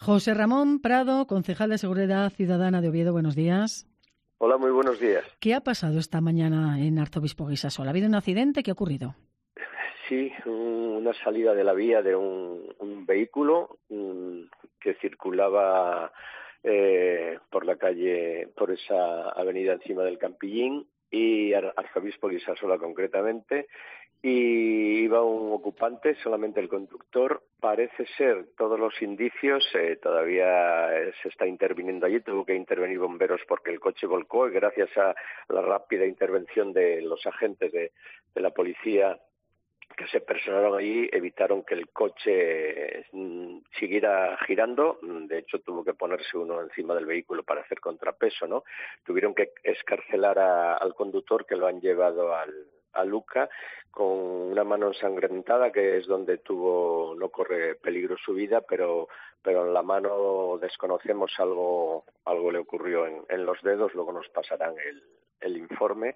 José Ramón Prado, concejal de Seguridad Ciudadana de Oviedo, buenos días. Hola, muy buenos días. ¿Qué ha pasado esta mañana en Arzobispo Guisasola? ¿Ha habido un accidente? ¿Qué ha ocurrido? Sí, una salida de la vía de un vehículo que circulaba por la calle, por esa avenida encima del Campillín y Arzobispo Guisasola concretamente, y iba un ocupante, solamente el conductor. Parece ser, todos los indicios, todavía se está interviniendo allí, tuvo que intervenir bomberos porque el coche volcó y gracias a la rápida intervención de los agentes de la policía que se personaron allí, evitaron que el coche siguiera girando. De hecho, tuvo que ponerse uno encima del vehículo para hacer contrapeso, ¿no? Tuvieron que excarcelar al conductor, que lo han llevado a Luca con una mano ensangrentada, que es donde no corre peligro su vida, pero en la mano desconocemos algo le ocurrió en los dedos. Luego nos pasarán el informe,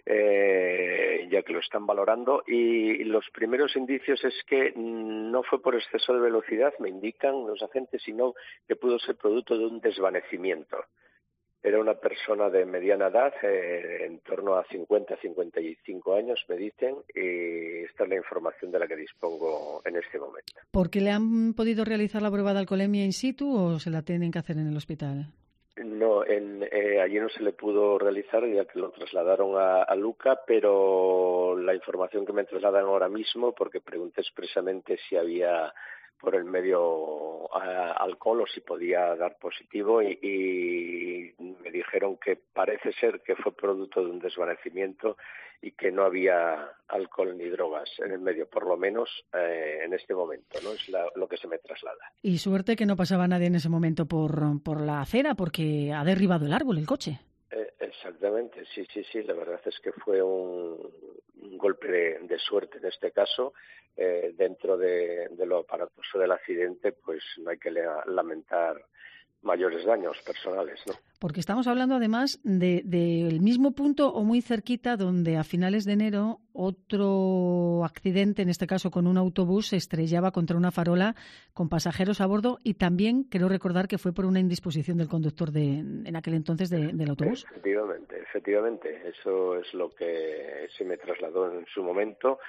ya que lo están valorando, y los primeros indicios es que no fue por exceso de velocidad, me indican los agentes, sino que pudo ser producto de un desvanecimiento. Era una persona de mediana edad, en torno a 50-55 años, me dicen, y esta es la información de la que dispongo en este momento. ¿Por qué le han podido realizar la prueba de alcoholemia in situ o se la tienen que hacer en el hospital? No, allí no se le pudo realizar, ya que lo trasladaron a Luca, pero la información que me trasladan ahora mismo, porque pregunté expresamente si había por el medio alcohol o si podía dar positivo, y me dijeron que parece ser que fue producto de un desvanecimiento y que no había alcohol ni drogas en el medio, por lo menos en este momento, ¿no? Es lo que se me traslada. Y suerte que no pasaba nadie en ese momento por la acera, porque ha derribado el árbol, el coche. Exactamente, sí, la verdad es que fue un golpe de suerte en este caso. Dentro de lo aparatoso del accidente, pues no hay que lamentar mayores daños personales, ¿no? Porque estamos hablando además del mismo punto o muy cerquita donde a finales de enero otro accidente, en este caso con un autobús, se estrellaba contra una farola con pasajeros a bordo, y también creo recordar que fue por una indisposición del conductor en aquel entonces del autobús. Efectivamente, eso es lo que se me trasladó en su momento.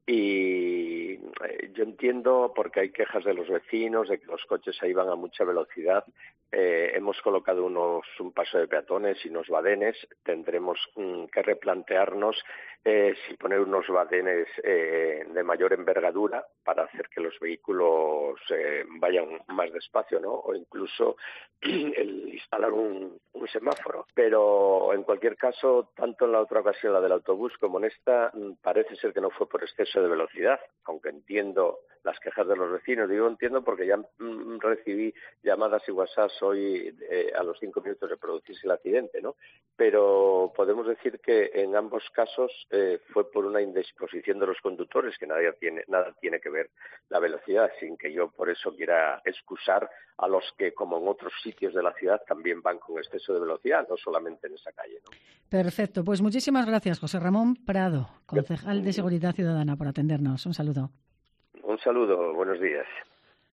Y yo entiendo, porque hay quejas de los vecinos de que los coches ahí van a mucha velocidad. Hemos colocado un paso de peatones y unos badenes. Tendremos que replantearnos si poner unos badenes de mayor envergadura para hacer que los vehículos vayan más despacio, ¿no? O incluso el instalar un semáforo. Pero en cualquier caso, tanto en la otra ocasión, la del autobús, como en esta, parece ser que no fue por exceso de velocidad, aunque entiendo las quejas de los vecinos. Digo entiendo porque ya recibí llamadas y WhatsApps hoy a los 5 minutos de producirse el accidente, ¿no? Pero podemos decir que en ambos casos fue por una indisposición de los conductores, que nada tiene que ver la velocidad, sin que yo por eso quiera excusar a los que, como en otros sitios de la ciudad, también van con exceso de velocidad, no solamente en esa calle, ¿no? Perfecto, pues muchísimas gracias, José Ramón Prado, concejal de Seguridad Ciudadana, por atendernos. Un saludo. Un saludo, buenos días.